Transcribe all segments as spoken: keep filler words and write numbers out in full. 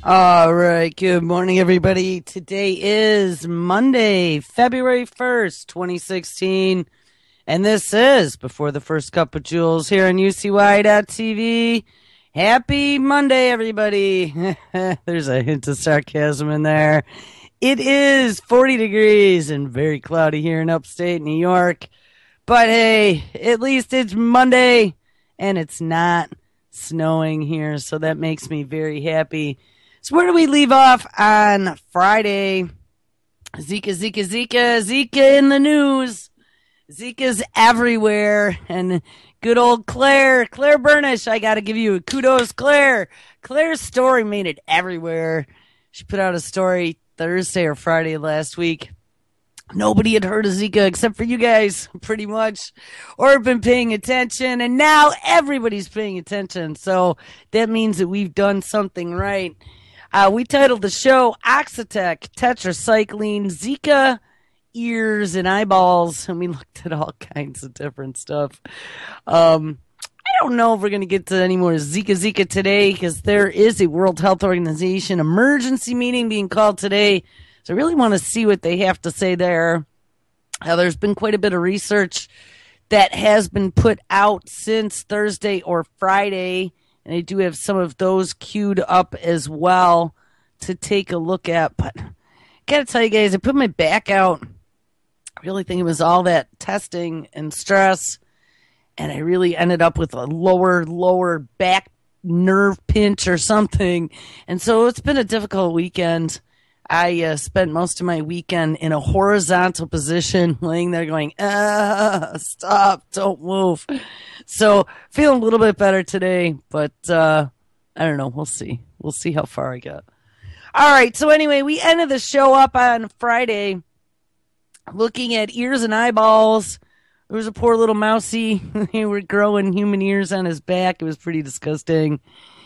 All right. Good morning, everybody. Today is Monday, February first, twenty sixteen. And this is Before the First Cup of Jules here on U C Y dot T V. Happy Monday, everybody. There's a hint of sarcasm in there. It is forty degrees and very cloudy here in upstate New York. But hey, at least it's Monday and it's not snowing here. So that makes me very happy. So where do we leave off on Friday? Zika, Zika, Zika, Zika in the news. Zika's everywhere. And good old Claire, Claire Burnish, I got to give you a kudos, Claire. Claire's story made it everywhere. She put out a story Thursday or Friday last week. Nobody had heard of Zika except for you guys, pretty much, or have been paying attention. And now everybody's paying attention. So that means that we've done something right. Uh, we titled the show Oxitec, Tetracycline, Zika, Ears, and Eyeballs, and we looked at all kinds of different stuff. Um, I don't know if we're going to get to any more Zika Zika today because there is a World Health Organization emergency meeting being called today, so I really want to see what they have to say there. Uh, there's been quite a bit of research that has been put out since Thursday or Friday, and I do have some of those queued up as well to take a look at. But I gotta tell you guys, I put my back out. I really think it was all that testing and stress. And I really ended up with a lower, lower back nerve pinch or something. And so it's been a difficult weekend. I uh, spent most of my weekend in a horizontal position, laying there going, ah, stop, don't move. So feeling a little bit better today, but uh, I don't know. We'll see. We'll see how far I get. All right. So anyway, we ended the show up on Friday looking at ears and eyeballs. There was a poor little mousey. They were growing human ears on his back. It was pretty disgusting.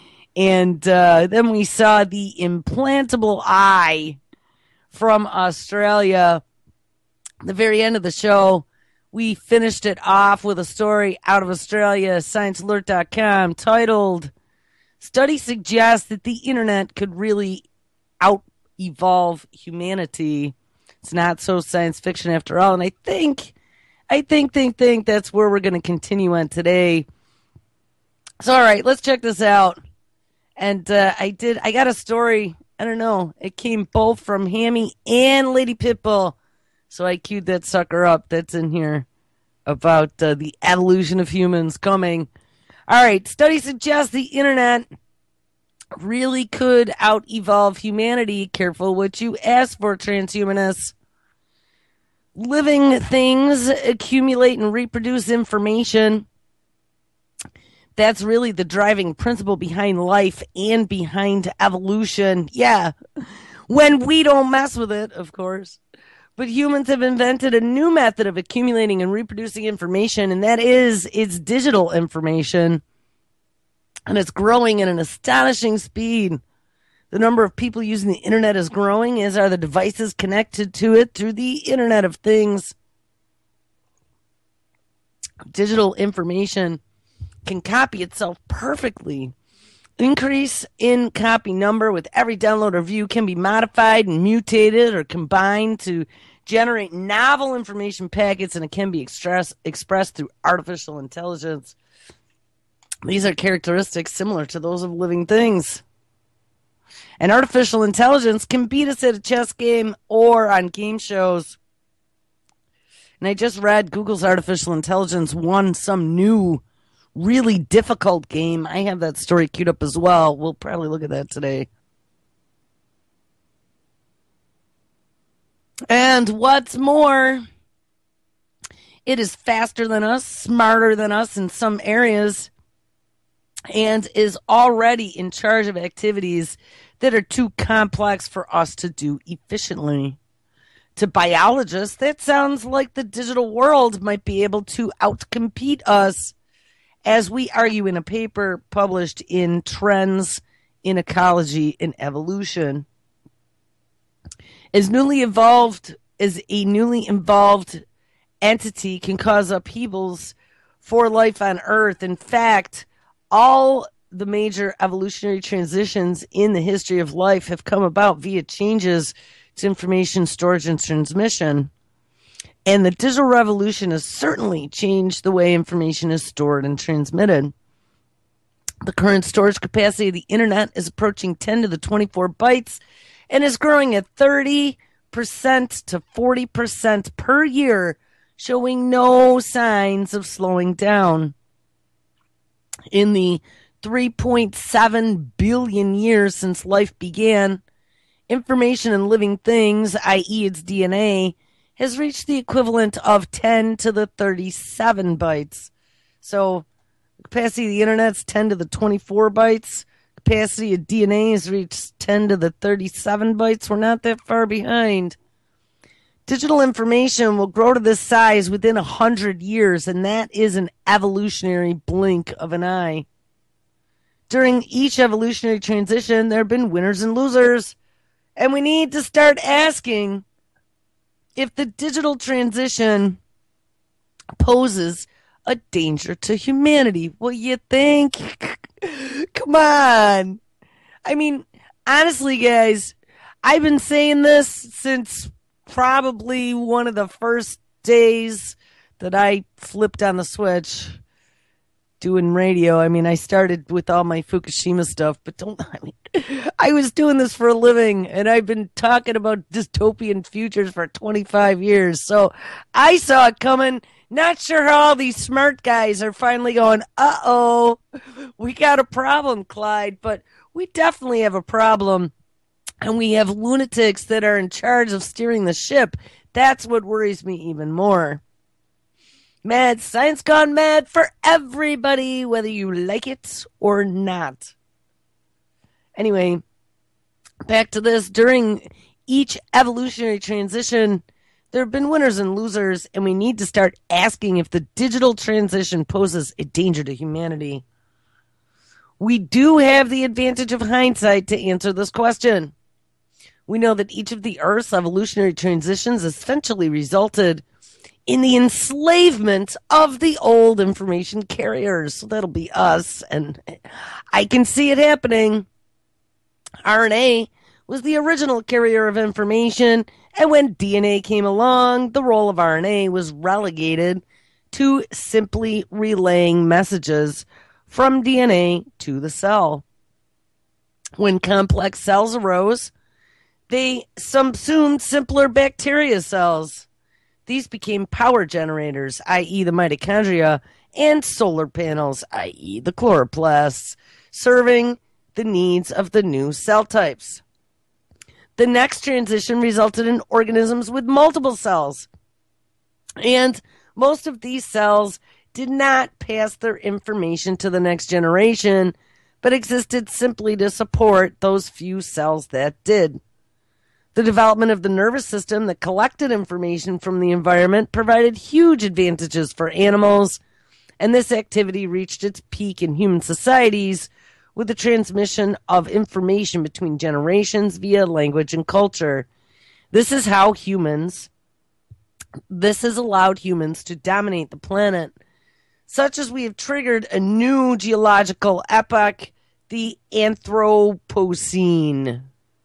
And uh, then we saw the implantable eye from Australia. At the very end of the show, we finished it off with a story out of Australia, science alert dot com, titled, Study Suggests That the Internet Could Really Out-Evolve Humanity. It's not so science fiction after all. And I think, I think, think, think that's where we're going to continue on today. So, all right, let's check this out. And uh, I did, I got a story, I don't know, it came both from Hammy and Lady Pitbull. So I queued that sucker up that's in here about uh, the evolution of humans coming. All right, studies suggest the internet really could out-evolve humanity. Careful what you ask for, transhumanists. Living things accumulate and reproduce information. That's really the driving principle behind life and behind evolution. Yeah, when we don't mess with it, of course. But humans have invented a new method of accumulating and reproducing information, and that is it's digital information. And it's growing at an astonishing speed. The number of people using the internet is growing, as are the devices connected to it through the Internet of Things. Digital information can copy itself perfectly. Increase in copy number with every download or view can be modified and mutated or combined to generate novel information packets, and it can be express, expressed through artificial intelligence. These are characteristics similar to those of living things. And artificial intelligence can beat us at a chess game or on game shows. And I just read Google's artificial intelligence won some new really difficult game. I have that story queued up as well. We'll probably look at that today. And what's more, it is faster than us, smarter than us in some areas, and is already in charge of activities that are too complex for us to do efficiently. To biologists, that sounds like the digital world might be able to outcompete us, as we argue in a paper published in Trends in Ecology and Evolution. As newly evolved, as a newly involved entity can cause upheavals for life on Earth. In fact, all the major evolutionary transitions in the history of life have come about via changes to information storage and transmission. And the digital revolution has certainly changed the way information is stored and transmitted. The current storage capacity of the internet is approaching ten to the twenty-four bytes and is growing at thirty percent to forty percent per year, showing no signs of slowing down. In the three point seven billion years since life began, information in living things, that is its D N A, has reached the equivalent of ten to the thirty-seven bytes. So, the capacity of the internet is ten to the twenty-four bytes. Capacity of D N A has reached ten to the thirty-seven bytes. We're not that far behind. Digital information will grow to this size within one hundred years, and that is an evolutionary blink of an eye. During each evolutionary transition, there have been winners and losers, and we need to start asking if the digital transition poses a danger to humanity. What you think? Come on. I mean, honestly, guys, I've been saying this since probably one of the first days that I flipped on the switch doing radio. I mean, I started with all my Fukushima stuff, but don't, I mean, I was doing this for a living, and I've been talking about dystopian futures for twenty-five years. So I saw it coming. Not sure how all these smart guys are finally going, uh-oh, we got a problem, Clyde, but we definitely have a problem. And we have lunatics that are in charge of steering the ship. That's what worries me even more. Mad science gone mad for everybody, whether you like it or not. Anyway, back to this. During each evolutionary transition, there have been winners and losers, and we need to start asking if the digital transition poses a danger to humanity. We do have the advantage of hindsight to answer this question. We know that each of the Earth's evolutionary transitions essentially resulted in the enslavement of the old information carriers. So that'll be us, and I can see it happening. R N A was the original carrier of information, and when D N A came along, the role of R N A was relegated to simply relaying messages from D N A to the cell. When complex cells arose, they subsumed simpler bacteria cells. These became power generators, that is the mitochondria, and solar panels, that is the chloroplasts, serving the needs of the new cell types. The next transition resulted in organisms with multiple cells, and most of these cells did not pass their information to the next generation, but existed simply to support those few cells that did. The development of the nervous system that collected information from the environment provided huge advantages for animals, and this activity reached its peak in human societies with the transmission of information between generations via language and culture. This is how humans, this has allowed humans to dominate the planet, such as we have triggered a new geological epoch, the Anthropocene.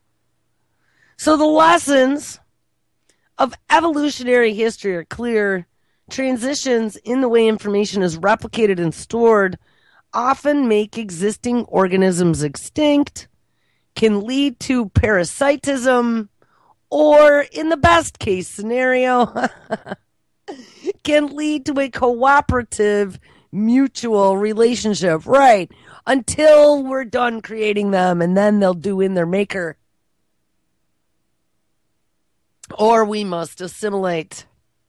So the lessons of evolutionary history are clear. Transitions in the way information is replicated and stored often make existing organisms extinct, can lead to parasitism, or, in the best case scenario, can lead to a cooperative mutual relationship. Right, until we're done creating them, and then they'll do in their maker. Or we must assimilate.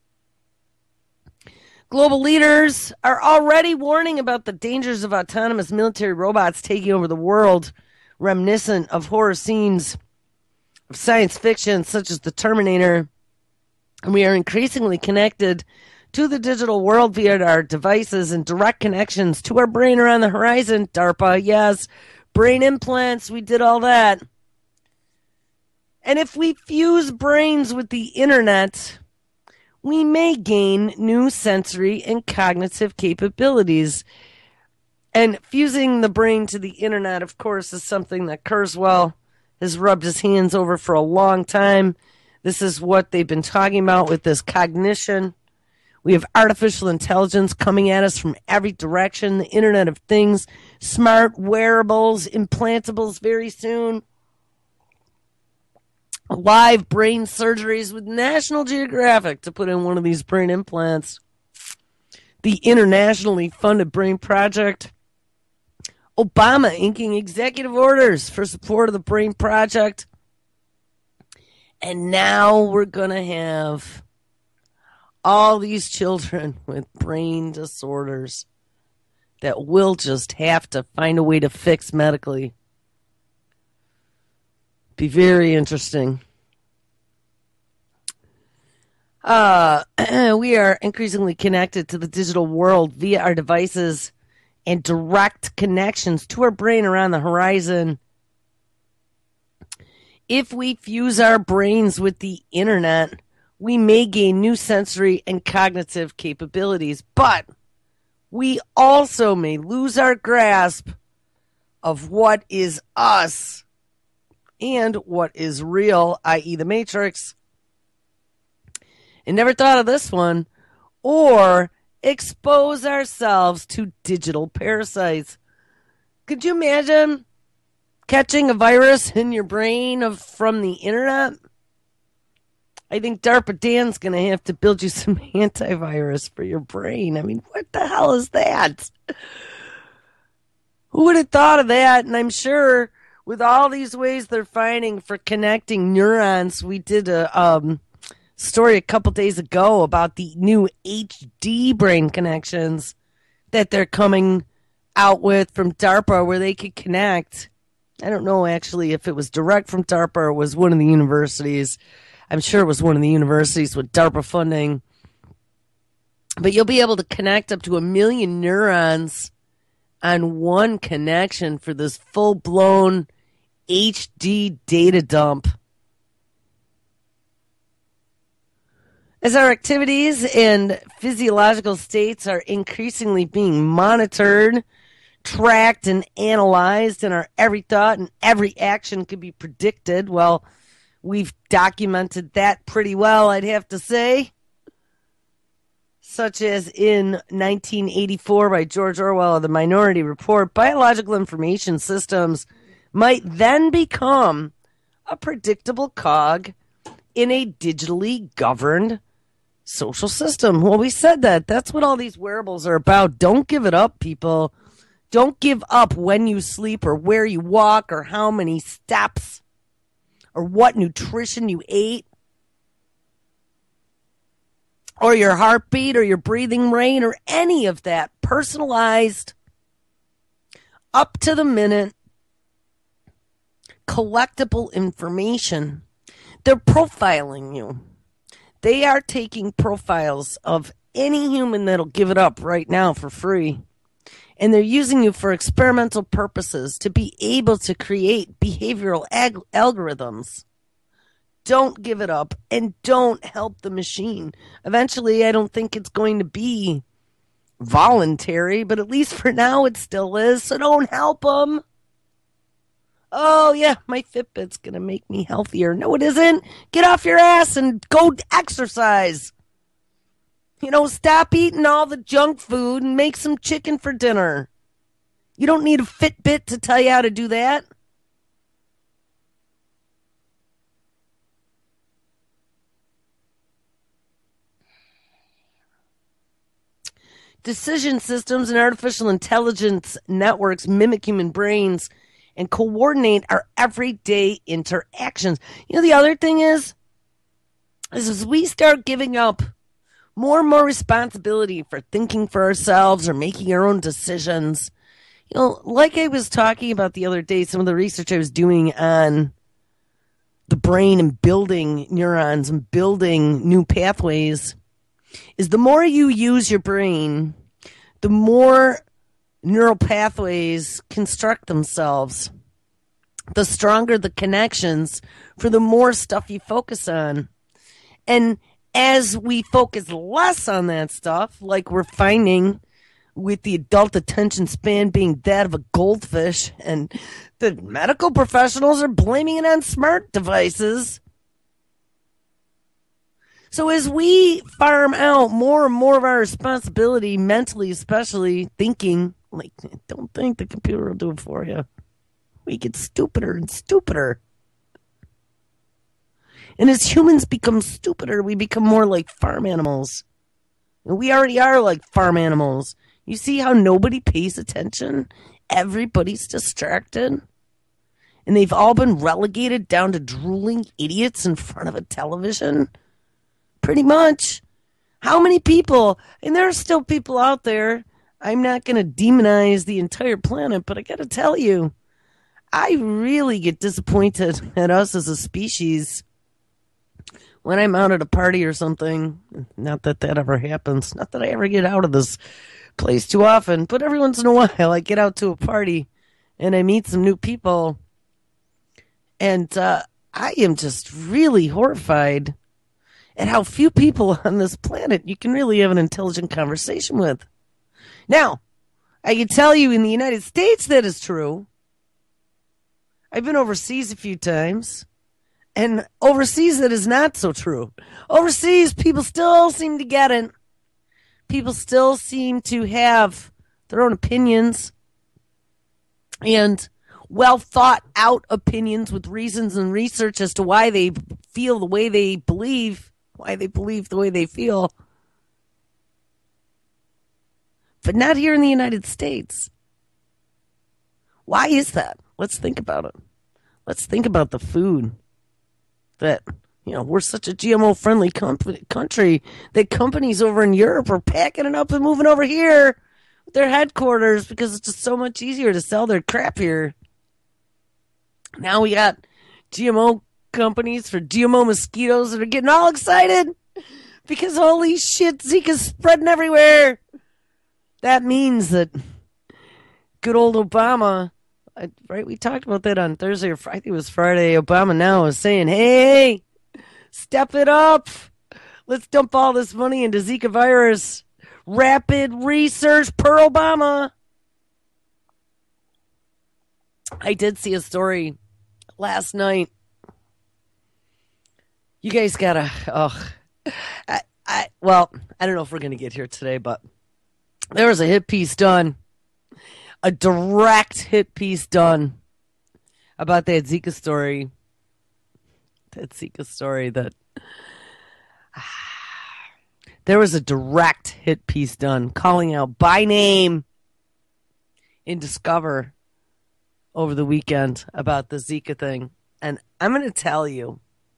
Global leaders are already warning about the dangers of autonomous military robots taking over the world, reminiscent of horror scenes of science fiction such as The Terminator. And we are increasingly connected to the digital world via our devices and direct connections to our brain are on the horizon. DARPA, yes. Brain implants, we did all that. And if we fuse brains with the internet, we may gain new sensory and cognitive capabilities. And fusing the brain to the internet, of course, is something that Kurzweil has rubbed his hands over for a long time. This is what they've been talking about with this cognition. We have artificial intelligence coming at us from every direction, the Internet of Things, smart wearables, implantables very soon, live brain surgeries with National Geographic to put in one of these brain implants, the internationally funded brain project, Obama inking executive orders for support of the brain project, and now we're going to have all these children with brain disorders that we'll just have to find a way to fix medically. Be very interesting. Uh, we are increasingly connected to the digital world via our devices and direct connections to our brain around the horizon. If we fuse our brains with the internet, we may gain new sensory and cognitive capabilities, but we also may lose our grasp of what is us and what is real, that is the Matrix. And never thought of this one. Or expose ourselves to digital parasites. Could you imagine catching a virus in your brain of, from the internet? I think DARPA Dan's going to have to build you some antivirus for your brain. I mean, what the hell is that? Who would have thought of that? And I'm sure with all these ways they're finding for connecting neurons, we did a um, story a couple days ago about the new H D brain connections that they're coming out with from DARPA where they could connect. I don't know actually if it was direct from DARPA or it was one of the universities. I'm sure it was one of the universities with DARPA funding. But you'll be able to connect up to a million neurons on one connection for this full-blown H D data dump. As our activities and physiological states are increasingly being monitored, tracked, and analyzed, and our every thought and every action could be predicted, well, we've documented that pretty well, I'd have to say. Such as in nineteen eighty-four by George Orwell, The Minority Report, biological information systems might then become a predictable cog in a digitally governed social system. Well, we said that. That's what all these wearables are about. Don't give it up, people. Don't give up when you sleep or where you walk or how many steps or what nutrition you ate or your heartbeat or your breathing rate or any of that personalized, up to the minute, collectible information. They're profiling you. They are taking profiles of any human that'll give it up right now for free. And they're using you for experimental purposes to be able to create behavioral ag- algorithms. Don't give it up and don't help the machine. Eventually, I don't think it's going to be voluntary, but at least for now it still is, so don't help them. Oh, yeah, my Fitbit's going to make me healthier. No, it isn't. Get off your ass and go exercise. You know, stop eating all the junk food and make some chicken for dinner. You don't need a Fitbit to tell you how to do that. Decision systems and artificial intelligence networks mimic human brains and coordinate our everyday interactions. You know, the other thing is, is as we start giving up more and more responsibility for thinking for ourselves or making our own decisions, you know, like I was talking about the other day, some of the research I was doing on the brain and building neurons and building new pathways, is the more you use your brain, the more neural pathways construct themselves, the stronger the connections for the more stuff you focus on. And as we focus less on that stuff, like we're finding with the adult attention span being that of a goldfish, and the medical professionals are blaming it on smart devices. So as we farm out more and more of our responsibility, mentally especially, thinking, like, don't think the computer will do it for you. We get stupider and stupider. And as humans become stupider, we become more like farm animals. And we already are like farm animals. You see how nobody pays attention? Everybody's distracted. And they've all been relegated down to drooling idiots in front of a television. Pretty much. How many people, and there are still people out there, I'm not going to demonize the entire planet, but I got to tell you, I really get disappointed at us as a species when I'm out at a party or something. Not that that ever happens. Not that I ever get out of this place too often, but every once in a while I get out to a party and I meet some new people, and uh, I am just really horrified at how few people on this planet you can really have an intelligent conversation with. Now, I can tell you in the United States that is true. I've been overseas a few times, and overseas that is not so true. Overseas, people still seem to get it. People still seem to have their own opinions and well thought out opinions with reasons and research as to why they feel the way they believe. Why they believe the way they feel. But not here in the United States. Why is that? Let's think about it. Let's think about the food. That, you know, we're such a G M O-friendly com- country that companies over in Europe are packing it up and moving over here with their headquarters because it's just so much easier to sell their crap here. Now we got G M O companies for G M O mosquitoes that are getting all excited because holy shit, Zika's spreading everywhere. That means that good old Obama, right? We talked about that on Thursday or Friday. It was Friday. Obama now is saying, hey, step it up. Let's dump all this money into Zika virus. Rapid research per Obama. I did see a story last night. You guys gotta, oh, I, I, well, I don't know if we're gonna get here today, but there was a hit piece done, a direct hit piece done about that Zika story, that Zika story that, there was a direct hit piece done calling out by name in Discover over the weekend about the Zika thing. And I'm going to tell you,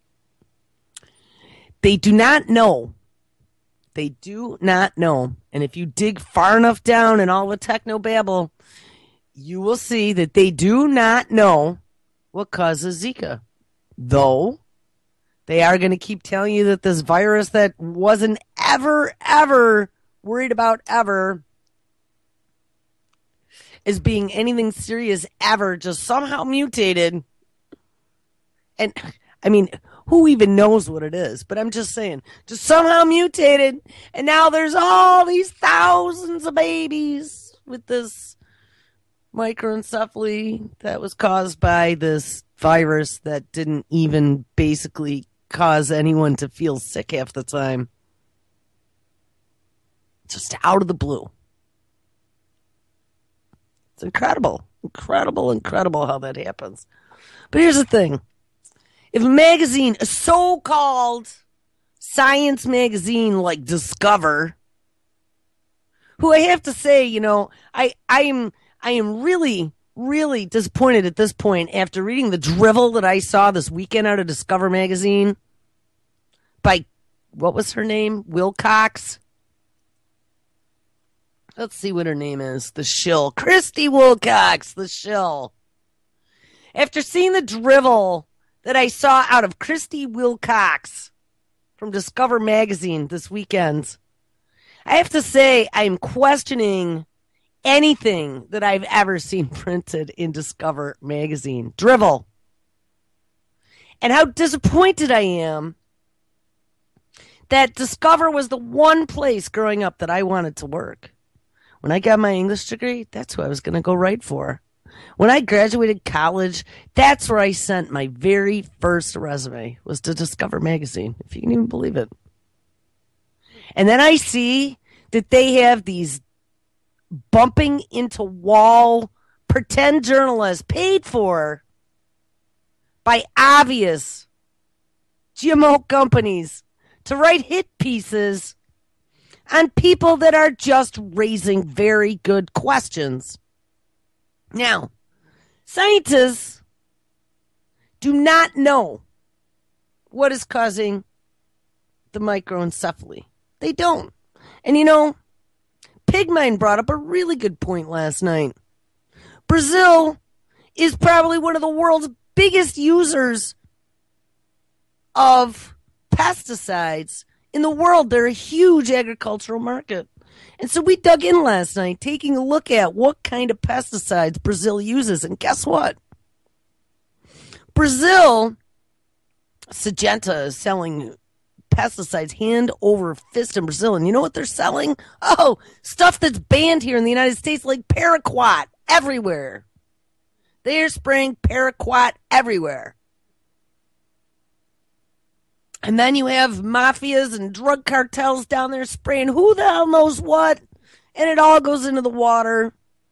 they do not know. They do not know. And if you dig far enough down in all the techno babble, you will see that they do not know what causes Zika. Though, they are going to keep telling you that this virus that wasn't ever, ever worried about ever is being anything serious ever, just somehow mutated. And, I mean, who even knows what it is? But I'm just saying, just somehow mutated, and now there's all these thousands of babies with this microencephaly that was caused by this virus that didn't even basically cause anyone to feel sick half the time. Just out of the blue. It's incredible. Incredible, incredible how that happens. But here's the thing. If a magazine, a so-called science magazine like Discover, who I have to say, you know, I, I am I am really, really disappointed at this point after reading the drivel that I saw this weekend out of Discover magazine by, what was her name? Wilcox? Let's see what her name is. The shill. Christy Wilcox, the shill. After seeing the drivel that I saw out of Christy Wilcox from Discover magazine this weekend, I have to say I'm questioning anything that I've ever seen printed in Discover magazine. Drivel. And how disappointed I am that Discover was the one place growing up that I wanted to work. When I got my English degree, that's who I was going to go write for. When I graduated college, that's where I sent my very first resume, was to Discover Magazine, if you can even believe it. And then I see that they have these bumping into wall pretend journalists paid for by obvious G M O companies to write hit pieces on people that are just raising very good questions. Now, scientists do not know what is causing the microencephaly. They don't. And you know, Pigmine brought up a really good point last night. Brazil is probably one of the world's biggest users of pesticides in the world. They're a huge agricultural market. And so we dug in last night, taking a look at what kind of pesticides Brazil uses. And guess what? Brazil, Syngenta is selling pesticides hand over fist in Brazil. And you know what they're selling? Oh, stuff that's banned here in the United States, like paraquat, everywhere. They're spraying paraquat everywhere. And then you have mafias and drug cartels down there spraying who the hell knows what, and it all goes into the water.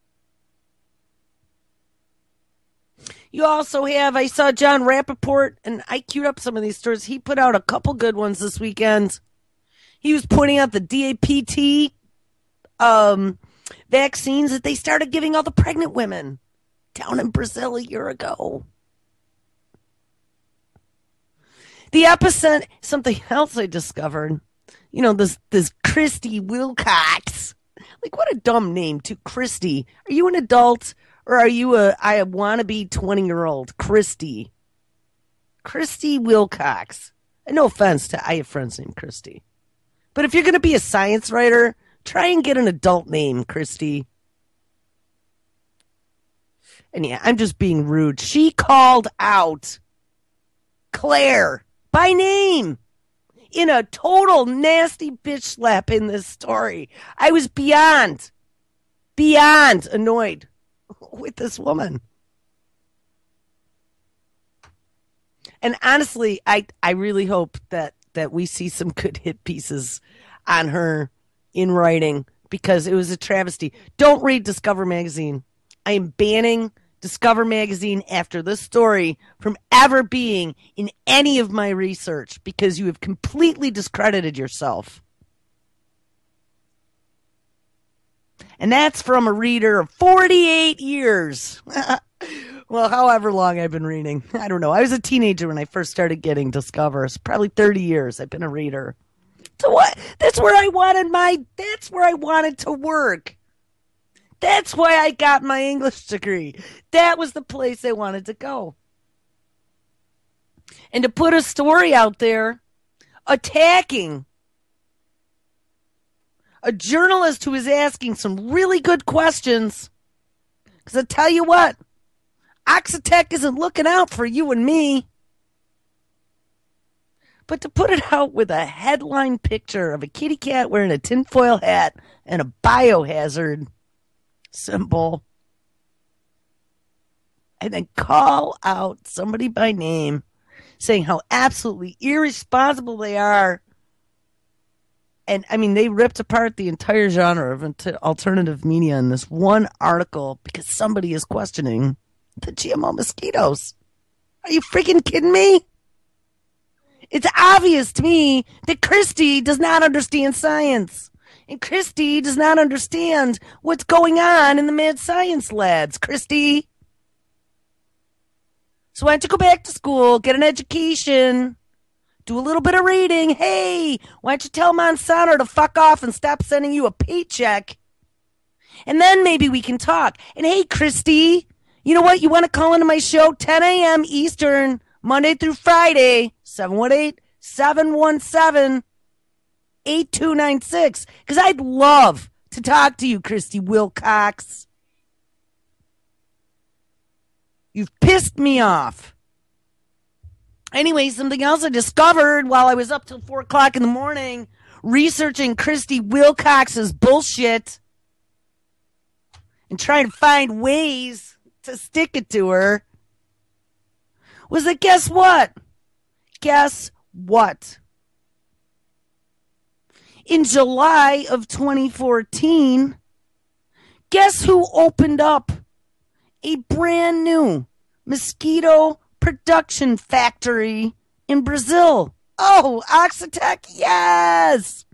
You also have, I saw John Rappaport, and I queued up some of these stories. He put out a couple good ones this weekend. He was pointing out the D A P T um, vaccines that they started giving all the pregnant women down in Brazil a year ago. The epicenter, something else I discovered, you know, this this Christy Wilcox. Like, what a dumb name, too. Christy. Are you an adult, or are you a I wannabe twenty-year-old? Christy. Christy Wilcox. And no offense to, I have friends named Christy. But if you're going to be a science writer, try and get an adult name, Christy. And yeah, I'm just being rude. She called out Claire by name in a total nasty bitch slap in this story. I was beyond, beyond annoyed with this woman. And honestly, I, I really hope that, that we see some good hit pieces on her in writing, because it was a travesty. Don't read Discover Magazine. I am banning Discover Magazine after this story from ever being in any of my research, because you have completely discredited yourself. And that's from a reader of forty-eight years. Well, however long I've been reading. I don't know. I was a teenager when I first started getting Discover. It's probably thirty years I've been a reader. So what? That's where I wanted my, that's where I wanted to work. That's why I got my English degree. That was the place I wanted to go. And to put a story out there attacking a journalist who is asking some really good questions. Because I tell you what, Oxitec isn't looking out for you and me. But to put it out with a headline picture of a kitty cat wearing a tinfoil hat and a biohazard symbol, and then call out somebody by name, saying how absolutely irresponsible they are. And I mean, they ripped apart the entire genre of alternative media in this one article because somebody is questioning the G M O mosquitoes. Are you freaking kidding me? It's obvious to me that Christy does not understand science. And Christy does not understand what's going on in the mad science labs. Christy. So why don't you go back to school, get an education, do a little bit of reading. Hey, why don't you tell Monsanto to fuck off and stop sending you a paycheck? And then maybe we can talk. And hey, Christy, you know what? You want to call into my show ten a.m. Eastern, Monday through Friday, seven one eight, seven one seven, eight two nine six. Because I'd love to talk to you, Christy Wilcox. You've pissed me off. Anyway, something else I discovered while I was up till four o'clock in the morning researching Christy Wilcox's bullshit. and trying to find ways to stick it to her was that guess what? Guess what? In July of twenty fourteen, guess who opened up a brand new mosquito production factory in Brazil? Oh, Oxitec, yes!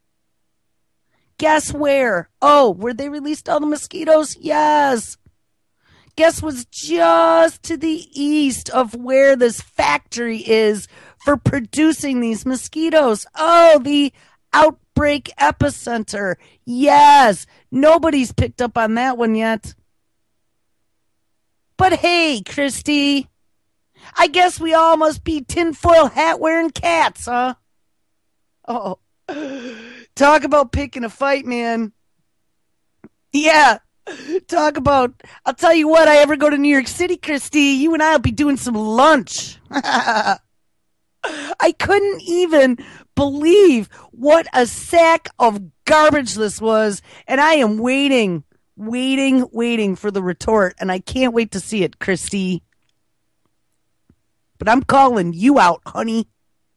Guess where? Oh, where they released all the mosquitoes? Yes! Guess what's just to the east of where this factory is for producing these mosquitoes? Oh, the outbreak epicenter. Yes! Nobody's picked up on that one yet. But hey, Christy, I guess we all must be tinfoil hat wearing cats, huh? Oh, talk about picking a fight, man. Yeah, talk about, I'll tell you what, I ever go to New York City, Christy, you and I will be doing some lunch. I couldn't even believe what a sack of garbage this was, and I am waiting, waiting, waiting for the retort, and I can't wait to see it, Christy. But I'm calling you out, honey.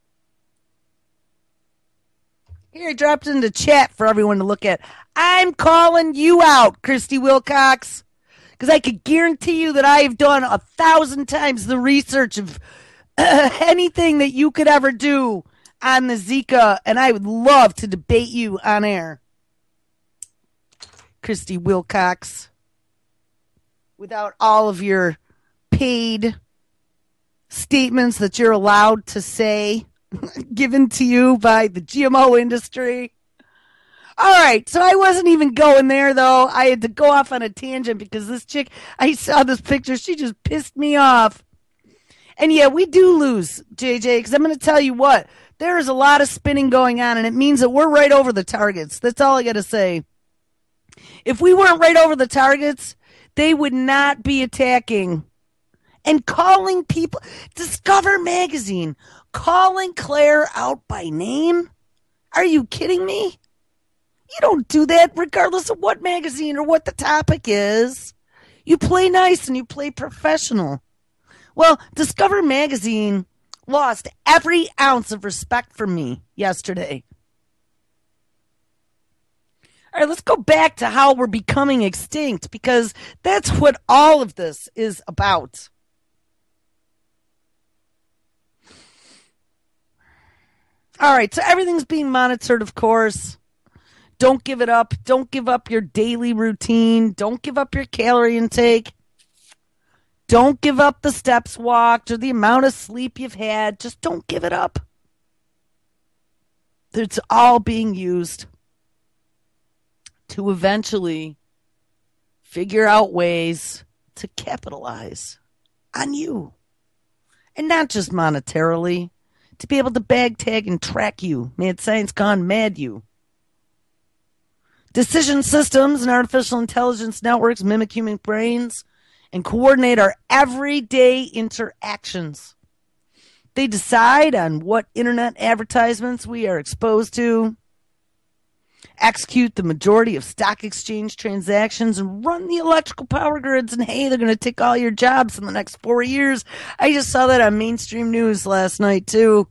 Here, I dropped it into chat for everyone to look at. I'm calling you out, Christy Wilcox. Because I could guarantee you that I have done a thousand times the research of uh, anything that you could ever do on the Zika. And I would love to debate you on air. Christy Wilcox. Without all of your paid statements that you're allowed to say given to you by the G M O industry. All right, so I wasn't even going there, though. I had to go off on a tangent because this chick, I saw this picture, she just pissed me off. And yeah, we do lose, J J, because I'm going to tell you what, there is a lot of spinning going on, and it means that we're right over the targets. That's all I got to say. If we weren't right over the targets, they would not be attacking and calling people. Discover Magazine calling Claire out by name? Are you kidding me? You don't do that regardless of what magazine or what the topic is. You play nice and you play professional. Well, Discover Magazine lost every ounce of respect for me yesterday. All right, let's go back to how we're becoming extinct, because that's what all of this is about. All right, so everything's being monitored, of course. Don't give it up. Don't give up your daily routine. Don't give up your calorie intake. Don't give up the steps walked or the amount of sleep you've had. Just don't give it up. It's all being used to eventually figure out ways to capitalize on you. And not just monetarily. To be able to bag, tag, and track you. Mad science gone mad you. Decision systems and artificial intelligence networks mimic human brains and coordinate our everyday interactions. They decide on what internet advertisements we are exposed to, execute the majority of stock exchange transactions, and run the electrical power grids. And hey, they're going to take all your jobs in the next four years. I just saw that on mainstream news last night, too.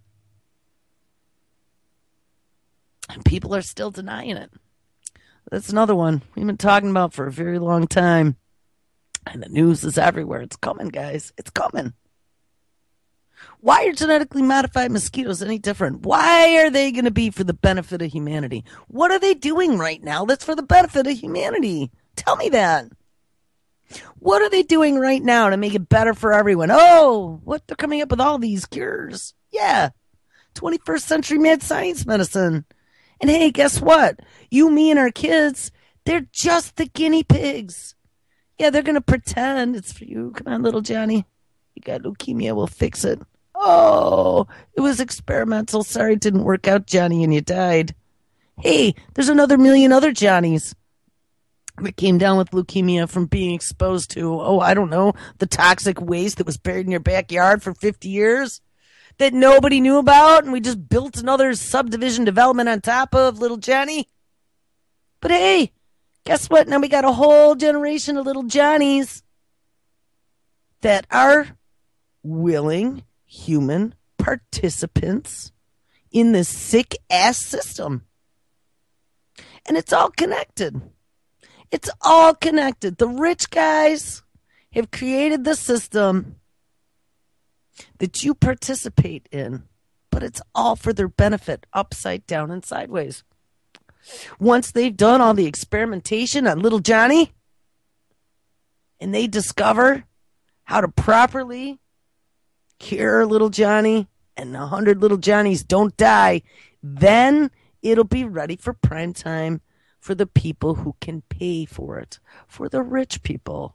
And people are still denying it. That's another one we've been talking about for a very long time. And the news is everywhere. It's coming, guys. It's coming. Why are genetically modified mosquitoes any different? Why are they going to be for the benefit of humanity? What are they doing right now that's for the benefit of humanity? Tell me that. What are they doing right now to make it better for everyone? Oh, what? They're coming up with all these cures. Yeah. twenty-first century mad science medicine. And hey, guess what? You, me, and our kids, they're just the guinea pigs. Yeah, they're going to pretend it's for you. Come on, little Johnny. You got leukemia. We'll fix it. Oh, it was experimental. Sorry it didn't work out, Johnny, and you died. Hey, there's another million other Johnnies that came down with leukemia from being exposed to, oh, I don't know, the toxic waste that was buried in your backyard for fifty years that nobody knew about, and we just built another subdivision development on top of, little Johnny. But hey, Guess what? Now we got a whole generation of little Johnnies that are willing human participants in this sick ass system. And it's all connected. It's all connected. The rich guys have created the system that you participate in, but it's all for their benefit, upside down and sideways. Once they've done all the experimentation on little Johnny and they discover how to properly cure little Johnny and a hundred little Johnnies don't die, then it'll be ready for prime time for the people who can pay for it, for the rich people.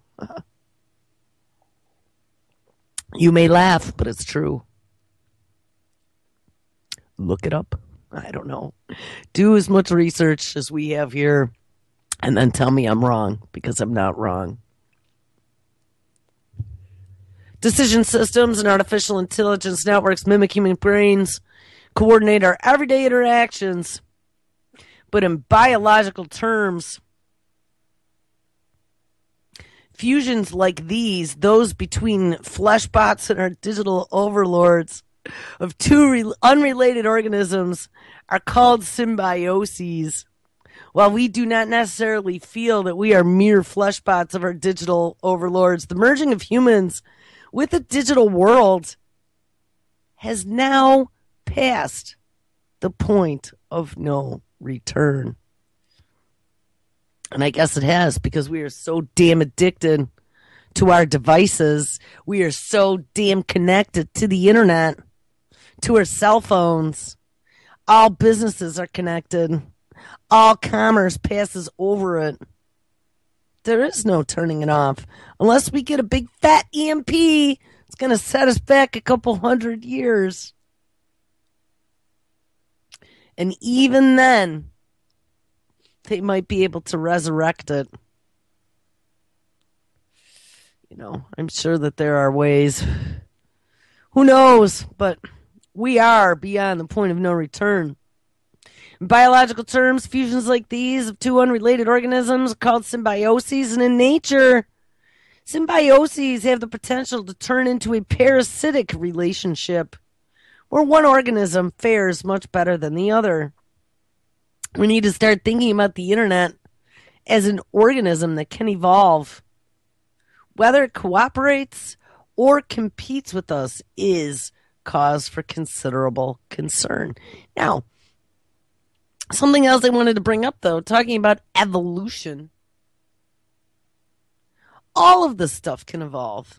You may laugh, but it's true. Look it up. I don't know. Do as much research as we have here and then tell me I'm wrong, because I'm not wrong. Decision systems and artificial intelligence networks mimic human brains, coordinate our everyday interactions, but in biological terms, fusions like these, those between fleshbots and our digital overlords of two re- unrelated organisms, are called symbioses. While we do not necessarily feel that we are mere fleshbots of our digital overlords, the merging of humans with the digital world has now passed the point of no return. And I guess it has, because we are so damn addicted to our devices. We are so damn connected to the internet, to our cell phones. All businesses are connected. All commerce passes over it. There is no turning it off. Unless we get a big fat E M P, it's going to set us back a couple hundred years. And even then, they might be able to resurrect it. You know, I'm sure that there are ways. Who knows? But we are beyond the point of no return. In biological terms, fusions like these of two unrelated organisms are called symbioses, and in nature, symbioses have the potential to turn into a parasitic relationship where one organism fares much better than the other. We need to start thinking about the internet as an organism that can evolve. Whether it cooperates or competes with us is cause for considerable concern. Now, something else I wanted to bring up, though, talking about evolution. All of this stuff can evolve.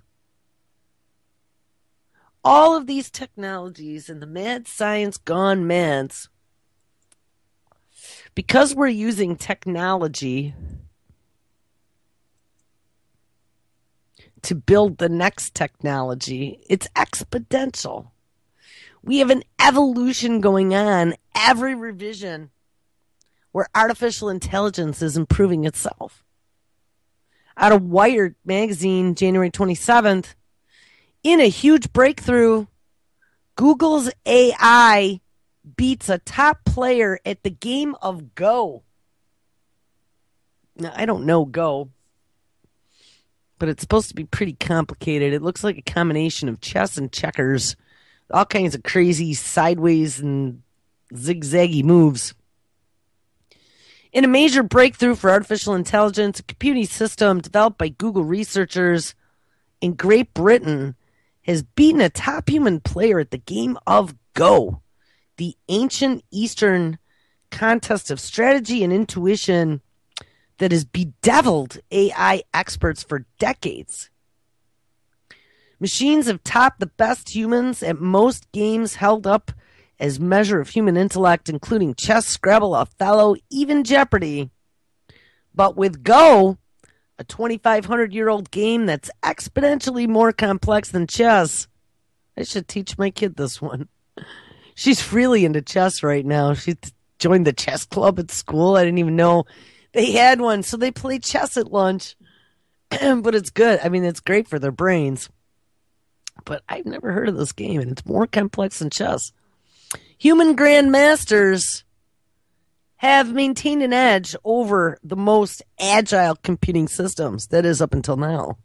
All of these technologies and the mad science gone mads, because we're using technology to build the next technology, it's exponential. We have an evolution going on every revision where artificial intelligence is improving itself. Out of Wired magazine, January twenty-seventh, in a huge breakthrough, Google's A I beats a top player at the game of Go. Now, I don't know Go, but it's supposed to be pretty complicated. It looks like a combination of chess and checkers. All kinds of crazy sideways and zigzaggy moves. In a major breakthrough for artificial intelligence, a computing system developed by Google researchers in Great Britain has beaten a top human player at the game of Go, the ancient Eastern contest of strategy and intuition that has bedeviled A I experts for decades. Machines have topped the best humans at most games held up as measure of human intellect, including chess, Scrabble, Othello, even Jeopardy. But with Go, a twenty-five hundred year old game that's exponentially more complex than chess, I should teach my kid this one. She's really into chess right now. She joined the chess club at school. I didn't even know they had one, so they play chess at lunch. But it's good. I mean, it's great for their brains. But I've never heard of this game, and it's more complex than chess. Human grandmasters have maintained an edge over the most agile computing systems, that is up until now.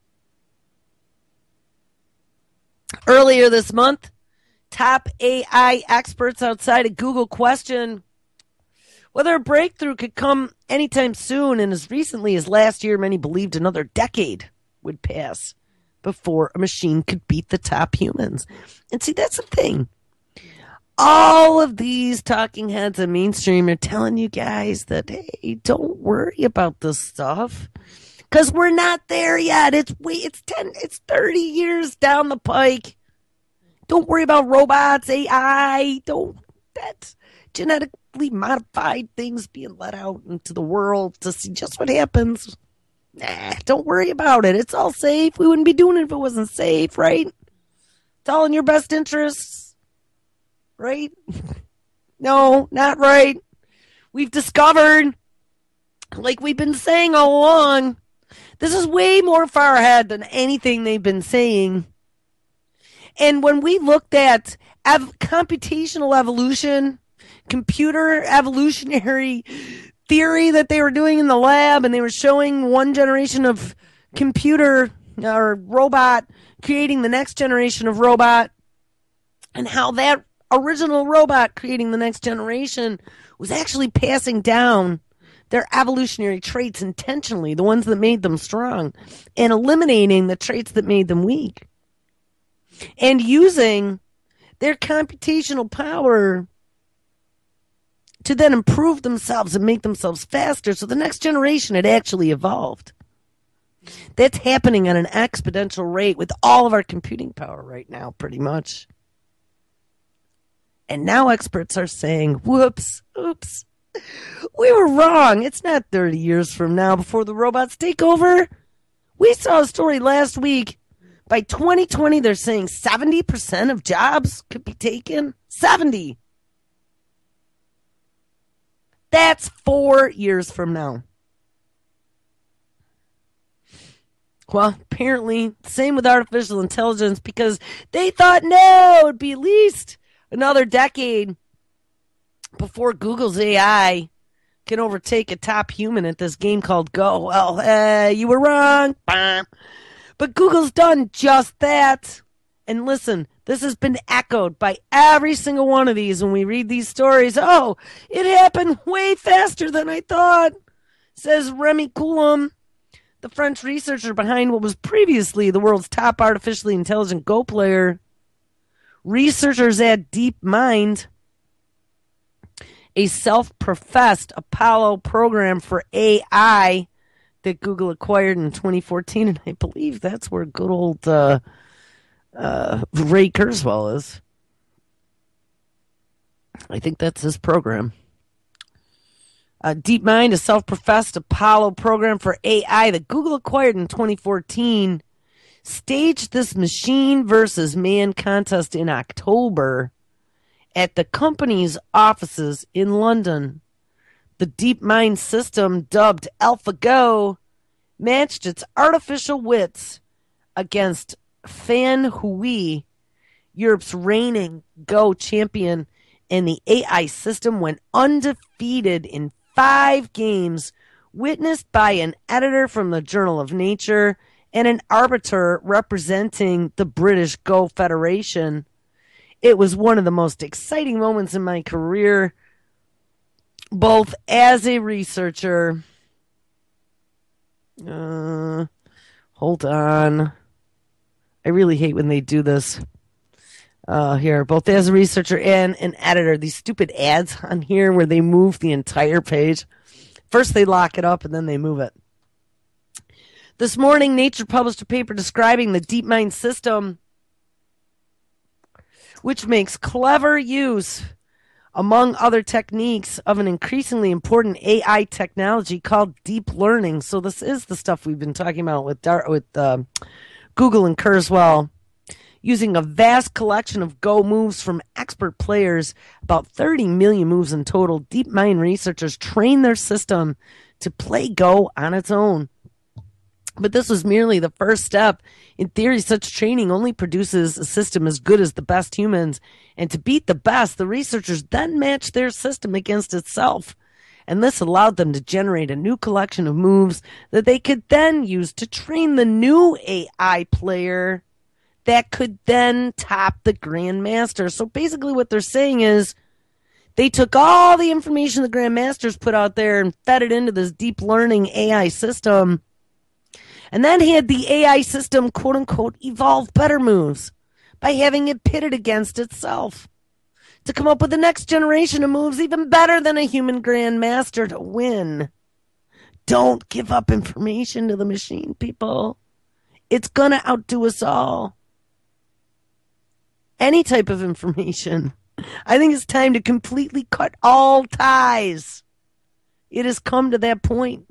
Earlier this month, top A I experts outside of Google questioned whether a breakthrough could come anytime soon, and as recently as last year, many believed another decade would pass before a machine could beat the top humans. And see, that's the thing. All of these talking heads and mainstream are telling you guys that, hey, don't worry about this stuff, because we're not there yet. It's wait, it's ten, it's thirty years down the pike. Don't worry about robots, A I. Don't that's genetically modified things being let out into the world to see just what happens. Nah, don't worry about it. It's all safe. We wouldn't be doing it if it wasn't safe, right? It's all in your best interests, right? No, not right. We've discovered, like we've been saying all along, this is way more far ahead than anything they've been saying. And when we looked at ev- computational evolution, computer evolutionary theory that they were doing in the lab, and they were showing one generation of computer or robot creating the next generation of robot, and how that original robot creating the next generation was actually passing down their evolutionary traits intentionally, the ones that made them strong, and eliminating the traits that made them weak, and using their computational power to then improve themselves and make themselves faster, so the next generation had actually evolved. That's happening at an exponential rate with all of our computing power right now, pretty much. And now experts are saying, whoops, oops, we were wrong. It's not thirty years from now before the robots take over. We saw a story last week. By twenty twenty, they're saying seventy percent of jobs could be taken. seventy. That's four years from now. Well, apparently, same with artificial intelligence, because they thought, no, it would be at least another decade before Google's A I can overtake a top human at this game called Go. Well, uh, you were wrong. But Google's done just that. And listen, this has been echoed by every single one of these when we read these stories. Oh, it happened way faster than I thought, says Remy Coulomb, the French researcher behind what was previously the world's top artificially intelligent Go player. Researchers at DeepMind, a self-professed Apollo program for A I that Google acquired in twenty fourteen, and I believe that's where good old uh, uh, Ray Kurzweil is. I think that's his program. Uh, DeepMind, a self-professed Apollo program for A I that Google acquired in twenty fourteen, staged this machine versus man contest in October at the company's offices in London. The DeepMind system, dubbed AlphaGo, matched its artificial wits against Fan Hui, Europe's reigning Go champion, and the A I system went undefeated in five games, witnessed by an editor from the Journal of Nature and an arbiter representing the British Go Federation. It was one of the most exciting moments in my career, both as a researcher. Uh, hold on. I really hate when they do this. Uh, here, both as a researcher and an editor. These stupid ads on here where they move the entire page. First they lock it up and then they move it. This morning, Nature published a paper describing the DeepMind system, which makes clever use, among other techniques, of an increasingly important A I technology called deep learning. So this is the stuff we've been talking about with Dar- with uh, Google and Kurzweil. Using a vast collection of Go moves from expert players, about thirty million moves in total, DeepMind researchers train their system to play Go on its own. But this was merely the first step. In theory, such training only produces a system as good as the best humans. And to beat the best, the researchers then matched their system against itself. And this allowed them to generate a new collection of moves that they could then use to train the new A I player that could then top the Grandmaster. So basically what they're saying is they took all the information the Grandmasters put out there and fed it into this deep learning A I system, and then had the A I system, quote unquote, evolve better moves by having it pitted against itself to come up with the next generation of moves even better than a human Grandmaster to win. Don't give up information to the machine, people. It's going to outdo us all. Any type of information. I think it's time to completely cut all ties. It has come to that point.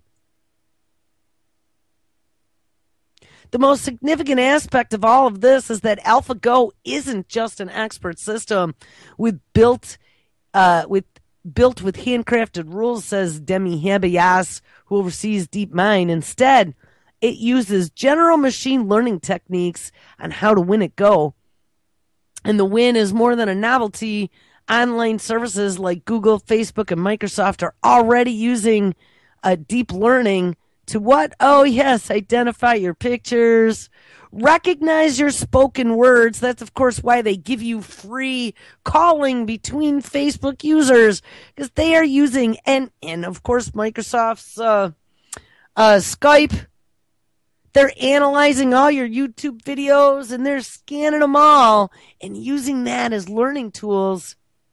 The most significant aspect of all of this is that AlphaGo isn't just an expert system with built uh, with built with handcrafted rules, says Demi Habayas, who oversees DeepMind. Instead, it uses general machine learning techniques on how to win at Go. And the win is more than a novelty. Online services like Google, Facebook, and Microsoft are already using uh, deep learning to what? Oh, yes, identify your pictures, recognize your spoken words. That's, of course, why they give you free calling between Facebook users, because they are using, and, and of course, Microsoft's uh, uh, Skype. They're analyzing all your YouTube videos, and they're scanning them all and using that as learning tools.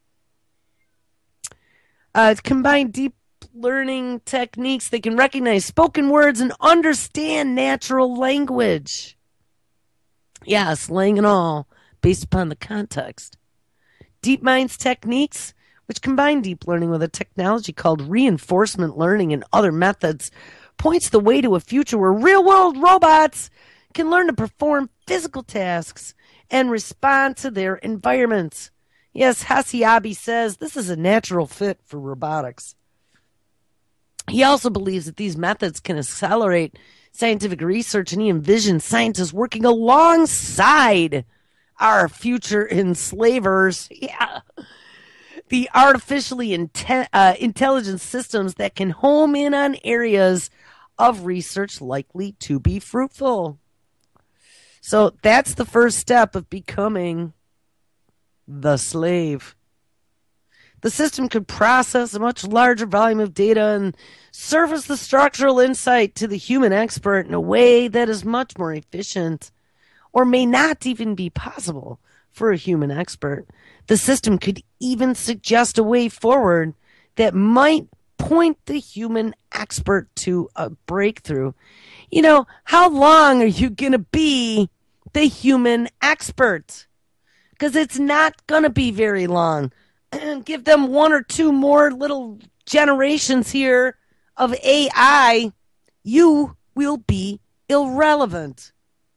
Uh, combine deep learning techniques. They can recognize spoken words and understand natural language. Yeah, slang and all, based upon the context. DeepMind's techniques, which combine deep learning with a technology called reinforcement learning and other methods, points the way to a future where real-world robots can learn to perform physical tasks and respond to their environments. Yes, Hasiabi says this is a natural fit for robotics. He also believes that these methods can accelerate scientific research, and he envisions scientists working alongside our future enslavers. Yeah. The artificially inte- uh, intelligent systems that can home in on areas of research likely to be fruitful. So that's the first step of becoming the slave. The system could process a much larger volume of data and surface the structural insight to the human expert in a way that is much more efficient, or may not even be possible for a human expert. The system could even suggest a way forward that might point the human expert to a breakthrough. You know, how long are you going to be the human expert? Because it's not going to be very long. Give them one or two more little generations here of A I, you will be irrelevant.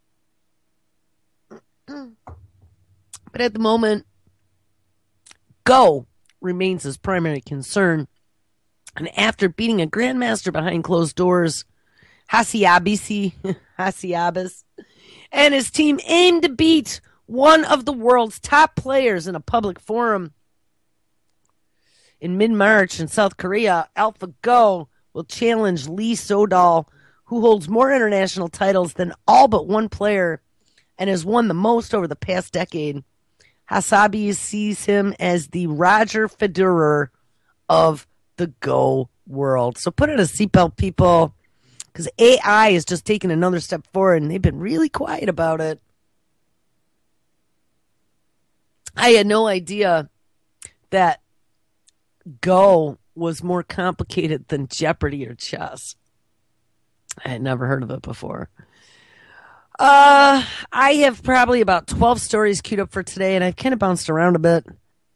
But at the moment, Go remains his primary concern. And after beating a grandmaster behind closed doors, Hasiabisi, Hasiabis, and his team aim to beat one of the world's top players in a public forum. In mid-March in South Korea, AlphaGo will challenge Lee Sedol, who holds more international titles than all but one player and has won the most over the past decade. Hasabi sees him as the Roger Federer of the Go world. So put in a seatbelt, people, because A I is just taking another step forward, and they've been really quiet about it. I had no idea that Go was more complicated than Jeopardy or chess. I had never heard of it before. Uh, I have probably about twelve stories queued up for today, and I've kind of bounced around a bit.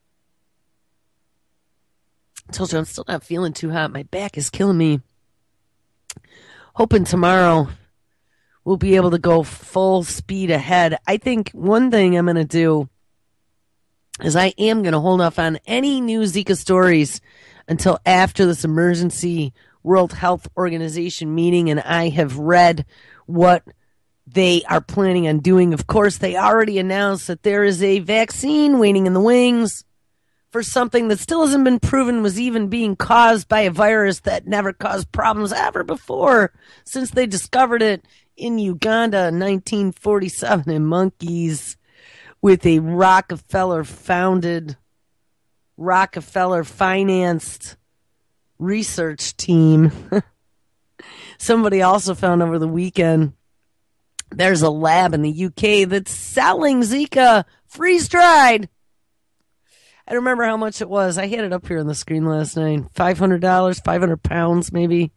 I told you I'm still not feeling too hot. My back is killing me. Hoping tomorrow we'll be able to go full speed ahead. I think one thing I'm going to do is I am going to hold off on any new Zika stories until after this emergency World Health Organization meeting, and I have read what they are planning on doing. Of course, they already announced that there is a vaccine waiting in the wings for something that still hasn't been proven was even being caused by a virus that never caused problems ever before, since they discovered it in Uganda in nineteen forty-seven in monkeys with a Rockefeller-founded, Rockefeller-financed research team. Somebody also found over the weekend there's a lab in the U K that's selling Zika freeze-dried. I don't remember how much it was. I had it up here on the screen last night. five hundred dollars, five hundred pounds maybe,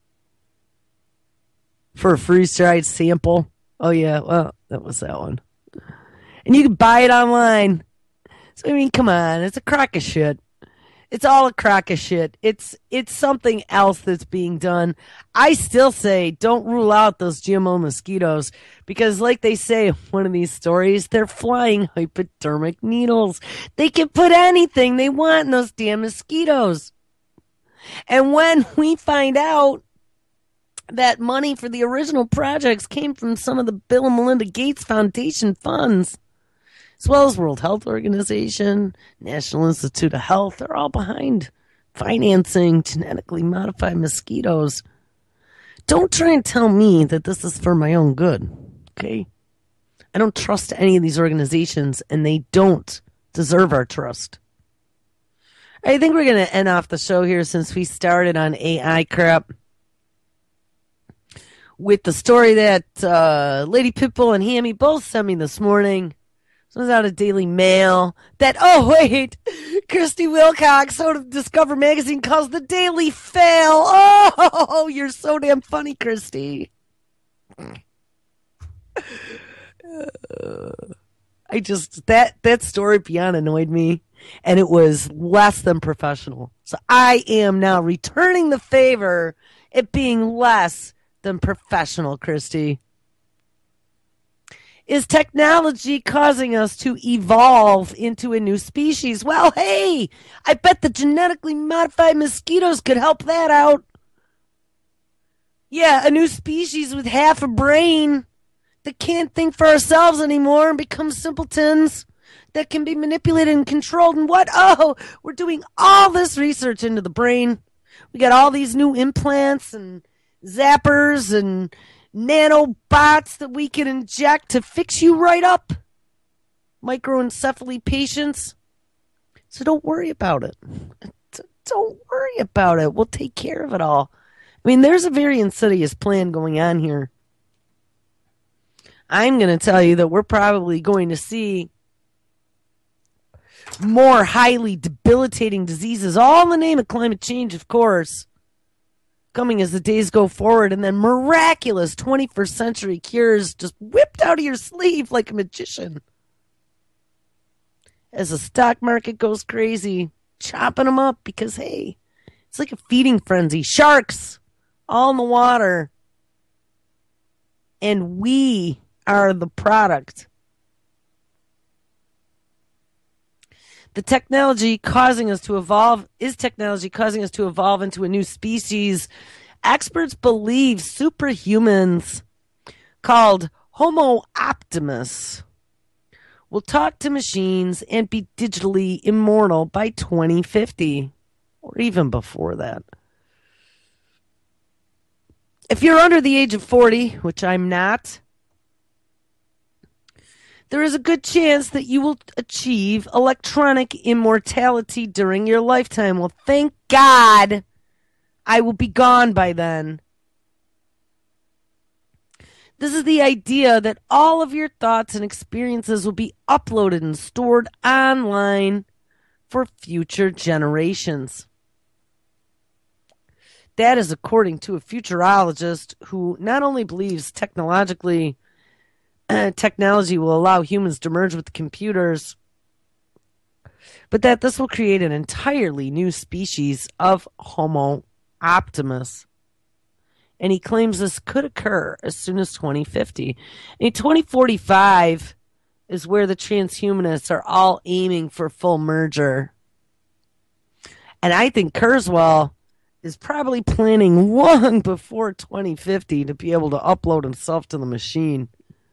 for a freeze-dried sample. Oh, yeah, well, that was that one. And you can buy it online. So, I mean, come on. It's a crock of shit. It's all a crock of shit. It's it's something else that's being done. I still say don't rule out those G M O mosquitoes because, like they say in one of these stories, they're flying hypodermic needles. They can put anything they want in those damn mosquitoes. And when we find out that money for the original projects came from some of the Bill and Melinda Gates Foundation funds, as well as World Health Organization, National Institute of Health, they're all behind financing genetically modified mosquitoes. Don't try and tell me that this is for my own good, okay? I don't trust any of these organizations, and they don't deserve our trust. I think we're going to end off the show here since we started on A I crap with the story that uh, Lady Pitbull and Hammy both sent me this morning. This was out of Daily Mail. That, oh, wait, Christy Wilcox, so Discover Magazine calls the Daily Fail. Oh, you're so damn funny, Christy. Uh, I just, that, that story beyond annoyed me, and it was less than professional. So I am now returning the favor, it being less than professional, Christy. Is technology causing us to evolve into a new species? Well, hey, I bet the genetically modified mosquitoes could help that out. Yeah, a new species with half a brain that can't think for ourselves anymore and become simpletons that can be manipulated and controlled. And what? Oh, we're doing all this research into the brain. We got all these new implants and zappers and nanobots that we can inject to fix you right up. Microencephaly patients. So don't worry about it. Don't worry about it. We'll take care of it all. I mean, there's a very insidious plan going on here. I'm going to tell you that we're probably going to see more highly debilitating diseases, all in the name of climate change, of course, coming as the days go forward, and then miraculous twenty-first century cures just whipped out of your sleeve like a magician. As the stock market goes crazy, chopping them up because, hey, it's like a feeding frenzy. Sharks all in the water. And we are the product. The technology causing us to evolve, is technology causing us to evolve into a new species? Experts believe superhumans called Homo Optimus will talk to machines and be digitally immortal by twenty fifty, or even before that. If you're under the age of forty, which I'm not, there is a good chance that you will achieve electronic immortality during your lifetime. Well, thank God I will be gone by then. This is the idea that all of your thoughts and experiences will be uploaded and stored online for future generations. That is according to a futurologist who not only believes technologically uh, technology will allow humans to merge with computers, but that this will create an entirely new species of Homo Optimus. And he claims this could occur as soon as twenty fifty. In twenty forty-five is where the transhumanists are all aiming for full merger. And I think Kurzweil is probably planning long before twenty fifty to be able to upload himself to the machine.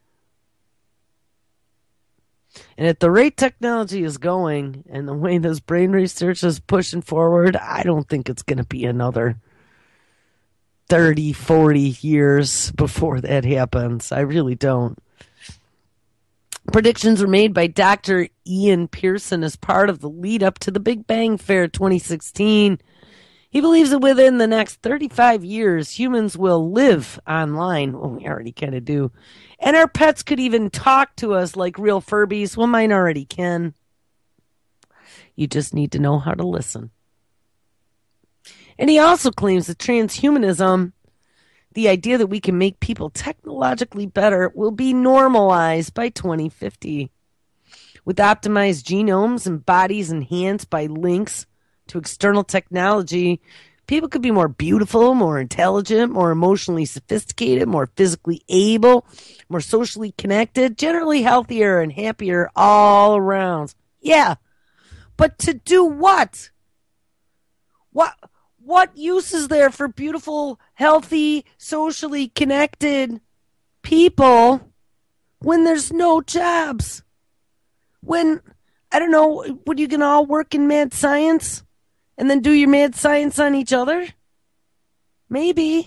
And at the rate technology is going and the way this brain research is pushing forward, I don't think it's going to be another thirty, forty years before that happens. I really don't. Predictions were made by Doctor Ian Pearson as part of the lead up to the Big Bang Fair twenty sixteen. He believes that within the next thirty-five years, humans will live online. Well, we already kind of do. And our pets could even talk to us like real Furbies. Well, mine already can. You just need to know how to listen. And he also claims that transhumanism, the idea that we can make people technologically better, will be normalized by twenty fifty. With optimized genomes and bodies enhanced by links to external technology, people could be more beautiful, more intelligent, more emotionally sophisticated, more physically able, more socially connected, generally healthier and happier all around. Yeah, but to do what? What what use is there for beautiful, healthy, socially connected people when there's no jobs? When, I don't know, when you can all work in mad science and then do your mad science on each other? Maybe.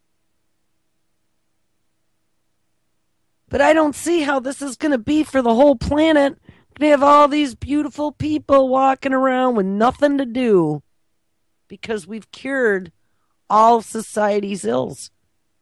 But I don't see how this is going to be for the whole planet. We have all these beautiful people walking around with nothing to do because we've cured all society's ills.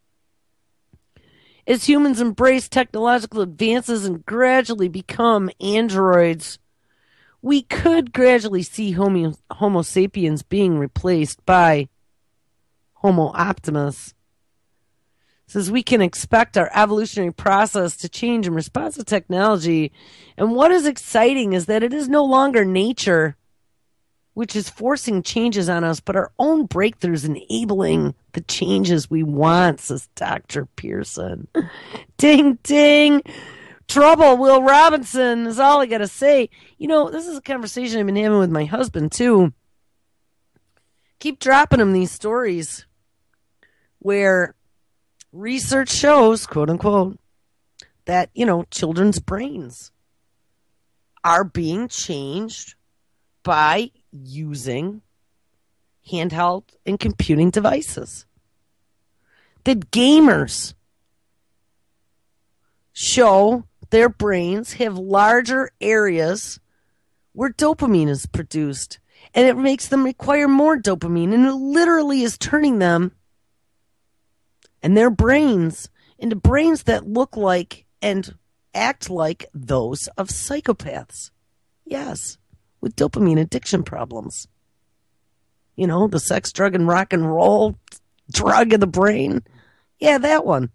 As humans embrace technological advances and gradually become androids, we could gradually see Homo, Homo sapiens being replaced by Homo Optimus. It says we can expect our evolutionary process to change in response to technology. And what is exciting is that it is no longer nature which is forcing changes on us, but our own breakthroughs enabling the changes we want, says Doctor Pearson. Ding, ding. Trouble, Will Robinson, is all I got to say. You know, this is a conversation I've been having with my husband, too. Keep dropping him these stories where research shows, quote unquote, that, you know, children's brains are being changed by using handheld and computing devices. That gamers show their brains have larger areas where dopamine is produced, and it makes them require more dopamine, and it literally is turning them and their brains into brains that look like and act like those of psychopaths. Yes, with dopamine addiction problems. You know, the sex, drug, and rock and roll drug of the brain. Yeah, that one.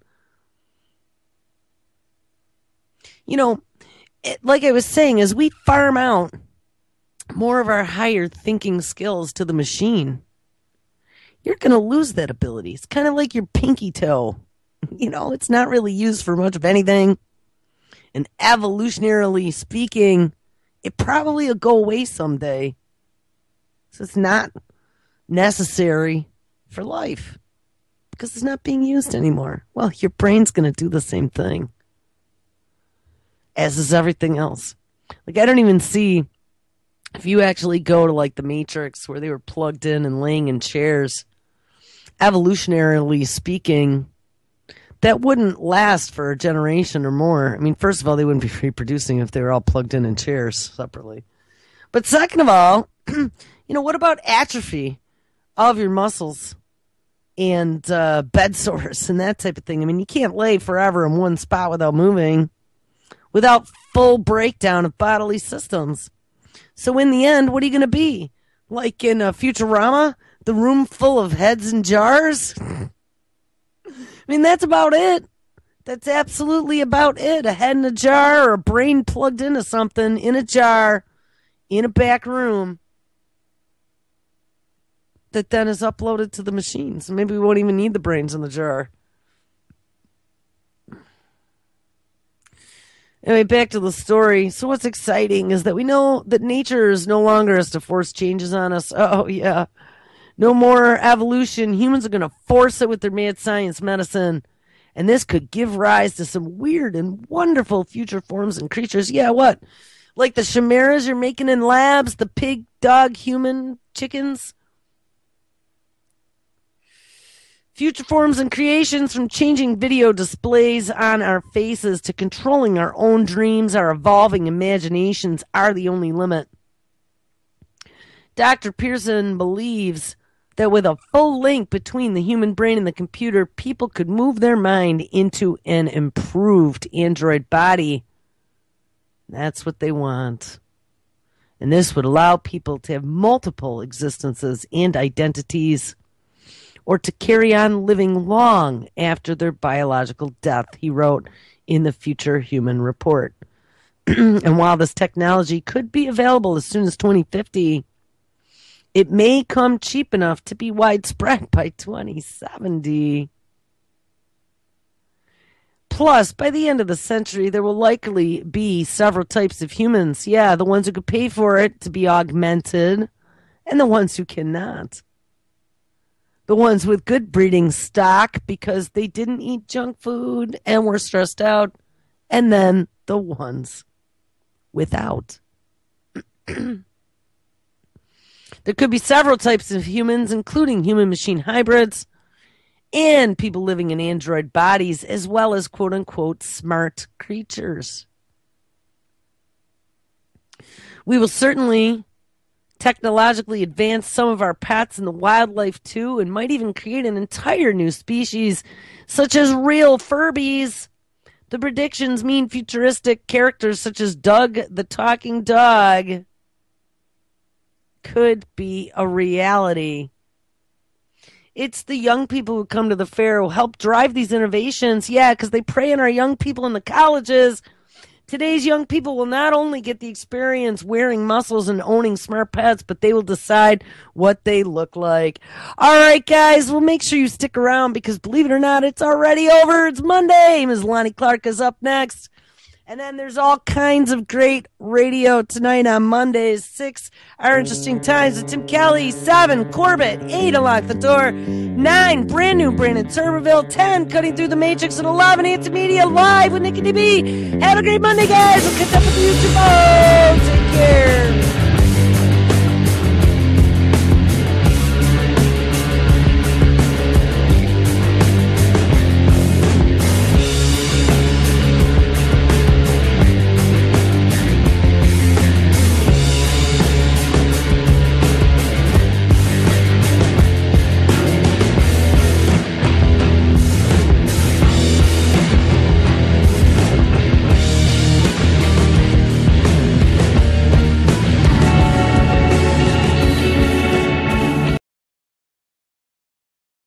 You know, it, like I was saying, as we farm out more of our higher thinking skills to the machine, you're going to lose that ability. It's kind of like your pinky toe. You know, it's not really used for much of anything. And evolutionarily speaking, it probably will go away someday. So it's not necessary for life because it's not being used anymore. Well, your brain's going to do the same thing, as is everything else. Like, I don't even see, if you actually go to like the Matrix where they were plugged in and laying in chairs, evolutionarily speaking, that wouldn't last for a generation or more. I mean, first of all, they wouldn't be reproducing if they were all plugged in in chairs separately. But second of all, you know, what about atrophy of your muscles and uh, bed sores and that type of thing? I mean, you can't lay forever in one spot without moving, without full breakdown of bodily systems. So in the end, what are you going to be? Like in uh, Futurama, the room full of heads and jars? I mean, that's about it. That's absolutely about it. A head in a jar or a brain plugged into something in a jar in a back room that then is uploaded to the machine. So maybe we won't even need the brains in the jar. Anyway, back to the story. So what's exciting is that we know that nature is no longer has to force changes on us. Oh, yeah. No more evolution. Humans are going to force it with their mad science medicine. And this could give rise to some weird and wonderful future forms and creatures. Yeah, what? Like the chimeras you're making in labs? The pig, dog, human, chickens? Future forms and creations, from changing video displays on our faces to controlling our own dreams, our evolving imaginations are the only limit. Doctor Pearson believes that with a full link between the human brain and the computer, people could move their mind into an improved android body. That's what they want. And this would allow people to have multiple existences and identities, or to carry on living long after their biological death, he wrote in the Future Human Report. And while this technology could be available as soon as twenty fifty, it may come cheap enough to be widespread by twenty seventy. Plus, by the end of the century, there will likely be several types of humans. Yeah, the ones who could pay for it to be augmented, and the ones who cannot. The ones with good breeding stock because they didn't eat junk food and were stressed out. And then the ones without. There could be several types of humans, including human-machine hybrids and people living in android bodies, as well as quote-unquote smart creatures. We will certainly technologically advance some of our pets and the wildlife too, and might even create an entire new species, such as real Furbies. The predictions mean futuristic characters such as Doug the talking dog could be a reality. It's the young people who come to the fair who help drive these innovations. Yeah, because they prey on our young people in the colleges. Today's young people will not only get the experience wearing muscles and owning smart pets, but they will decide what they look like. All right, guys, well, make sure you stick around because, believe it or not, it's already over. It's Monday. Miz Lonnie Clark is up next. And then there's all kinds of great radio tonight on Mondays. Six are interesting times with Tim Kelly. Seven, Corbett. Eight, Unlock the Door. Nine, brand new Brandon Turberville. Ten, Cutting Through the Matrix. And eleven, Antimedia Live with Nikki D B. Have a great Monday, guys. We'll catch up with you tomorrow.